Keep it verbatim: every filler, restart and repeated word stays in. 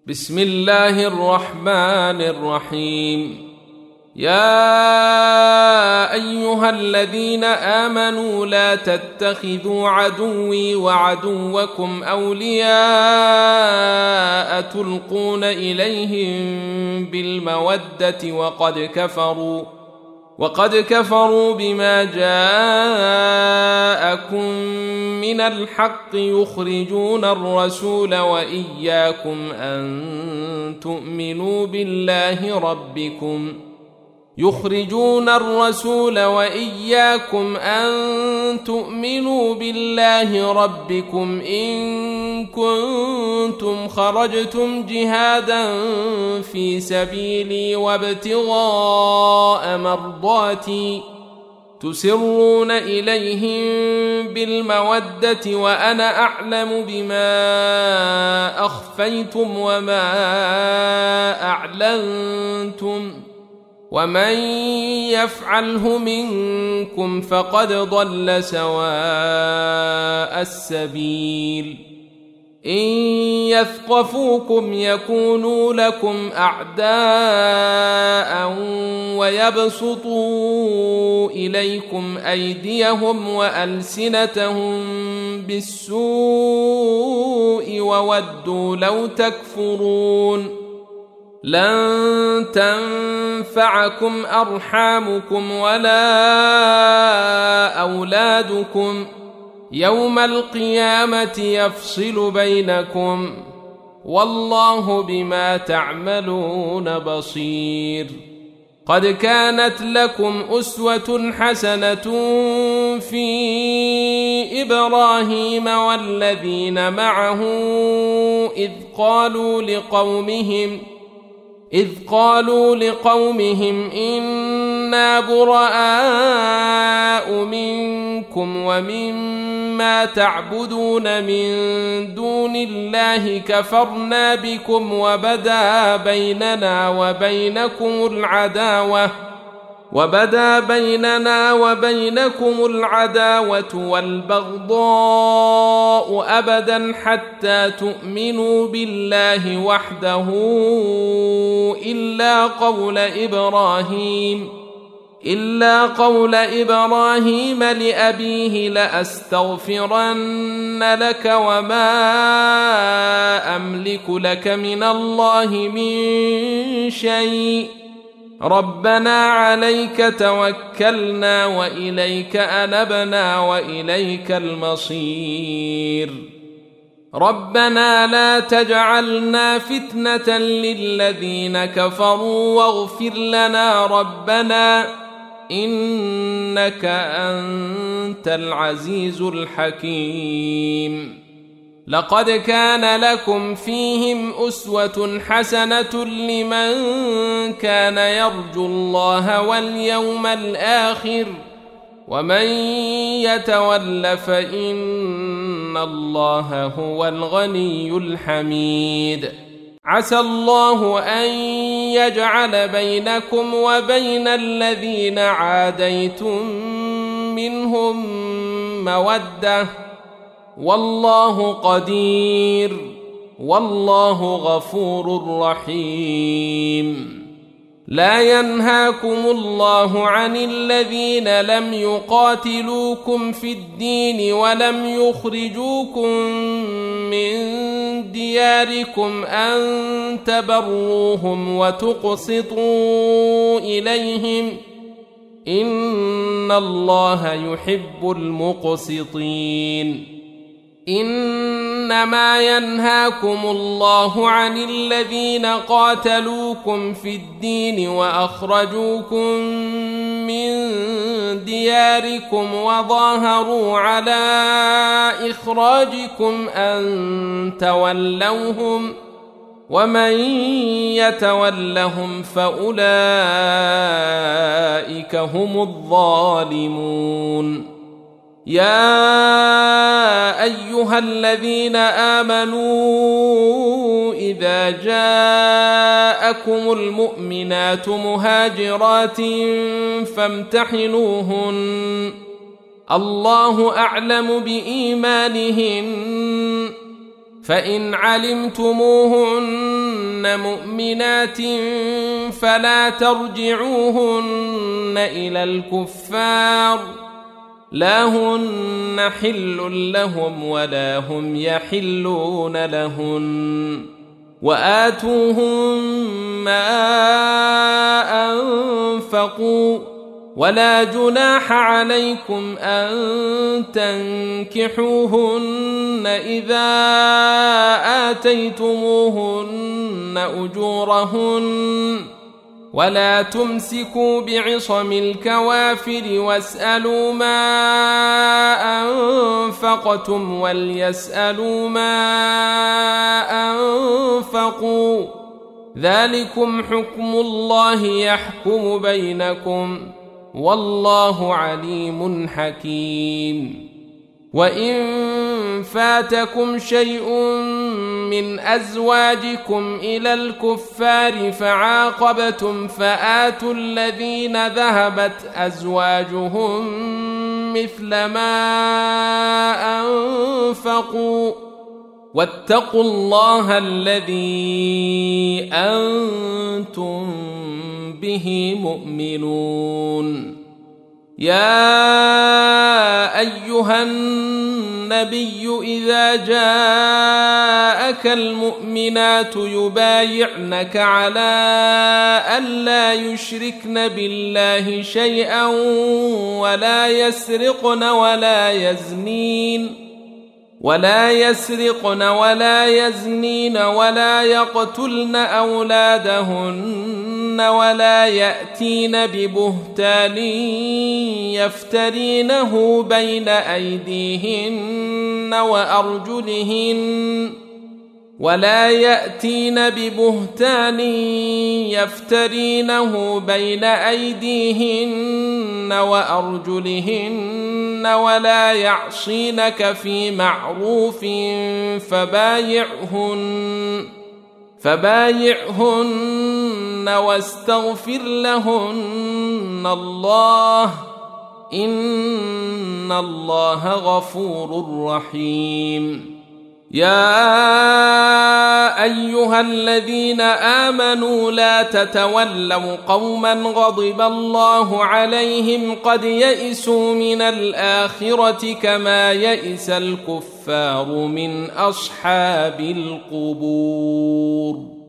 بسم الله الرحمن الرحيم. يا أيها الذين آمنوا لا تتخذوا عدوي وعدوكم أولياء تلقون إليهم بالمودة وقد كفروا وقد كفروا بما جاءكم من الحق يخرجون الرسول وإياكم أن تؤمنوا بالله ربكم يخرجون الرسول وإياكم أن تؤمنوا بالله ربكم إن كنتم خرجتم جهادا في سبيلي وابتغاء مرضاتي تسرون إليهم بالمودة وأنا أعلم بما أخفيتم وما أعلنتم ومن يفعله منكم فقد ضل سواء السبيل. إن يثقفوكم يكونوا لكم أعداء ويبسطوا إليكم أيديهم وألسنتهم بالسوء وودوا لو تكفرون. لن تنفعكم أرحامكم ولا أولادكم يوم القيامة يفصل بينكم والله بما تعملون بصير. قد كانت لكم أسوة حسنة في إبراهيم والذين معه إذ قالوا لقومهم إذ قالوا لقومهم إنا براء منكم ومما تعبدون من دون الله كفرنا بكم وبدا بيننا وبينكم العداوة وبدا بيننا وبينكم العداوة والبغضاء أبدا حتى تؤمنوا بالله وحده إلا قول إبراهيم إلا قول إبراهيم لأبيه لأستغفرن لك وما أملك لك من الله من شيء ربنا عليك توكلنا وإليك أنبنا وإليك المصير. ربنا لا تجعلنا فتنة للذين كفروا واغفر لنا ربنا إنك أنت العزيز الحكيم. لقد كان لكم فيهم أسوة حسنة لمن كان يرجو الله واليوم الآخر ومن يتول فإن الله هو الغني الحميد. عسى الله أن يجعل بينكم وبين الذين عاديتم منهم مودة والله قدير والله غفور رحيم. لا ينهاكم الله عن الذين لم يقاتلوكم في الدين ولم يخرجوكم من دياركم أن تبروهم وتقسطوا إليهم إن الله يحب المقسطين. إنما ينهاكم الله عن الذين قاتلوكم في الدين وأخرجوكم من دياركم وظاهروا على إخراجكم أن تولوهم ومن يتولهم فأولئك هم الظالمون. يا أيها الذين آمنوا إذا جاءكم المؤمنات مهاجرات فامتحنوهن الله أعلم بإيمانهن فإن علمتموهن يحسن مؤمنات فلا ترجعوهن إلى الكفار لا هن حل لهم ولا هم يحلون لهن وآتوهم ما أنفقوا ولا جناح عليكم أن تنكحوهن إذا آتيتموهن أجورهن ولا تمسكوا بعصم الكوافر واسألوا ما أنفقتم وليسألوا ما أنفقوا ذلكم حكم الله يحكم بينكم والله عليم حكيم وإن فاتكم شيء من أزواجكم إلى الكفار فعاقبتم فآتوا الذين ذهبت أزواجهم مثل ما أنفقوا واتقوا الله الذي أنتم به مؤمنون يا أيها النبي إذا جاءك المؤمنات يبايعنك على ألا يشركن بالله شيئا ولا يسرقن ولا يزنين ولا يسرقن ولا يزنين ولا يقتلن أولادهن ولا يأتين ببهتان يفترينه بين أيديهن وأرجلهن ولا يأتين ببهتان يفترينه بين أيديهن وأرجلهن ولا يعصينك في معروف فبايعهن فبايعهن واستغفر لهن الله إن الله غفور رحيم يا أيها الذين آمنوا لا تتولوا قوما غضب الله عليهم قد يئسوا من الآخرة كما يئس الكفار من أصحاب القبور.